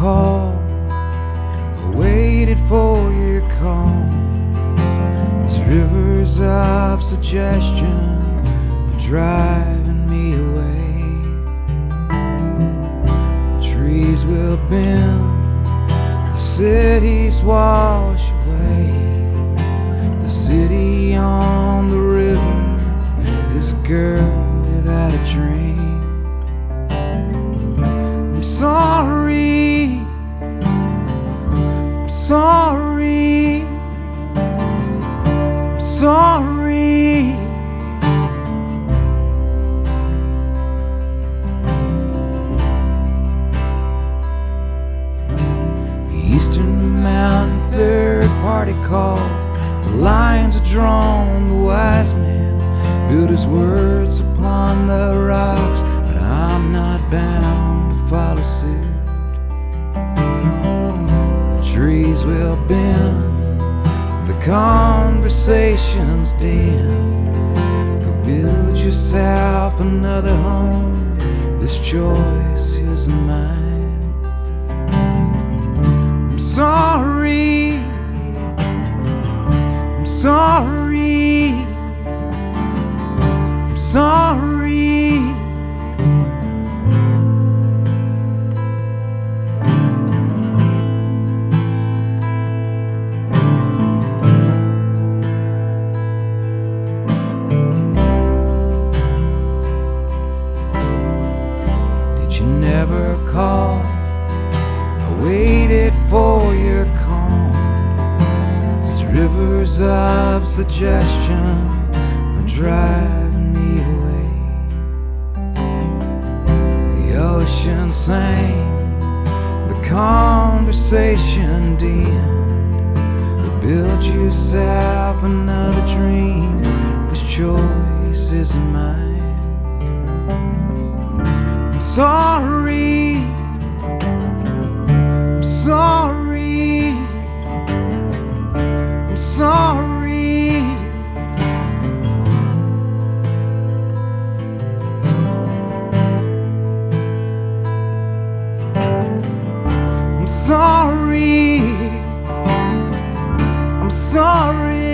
call, I waited for your call. These rivers of suggestion are driving me away. Trees will bend, the cities wash away. The city on the river is a girl without a dream. I'm sorry, I'm sorry, I'm sorry. The Eastern Mountain Third Party call, the lines are drawn, the wise man built his words upon the rocks, but I'm not bound to follow suit. The trees will bend, the conversation's dim. Go build yourself another home, this choice is mine. I'm sorry, I'm sorry, I'm sorry. Did you never call? I waited for your call. These rivers of suggestion are driving me away. The ocean sang, the conversation dimmed. Go build yourself another dream, this choice is mine. I'm sorry, I'm sorry, I'm sorry. I'm sorry, I'm sorry.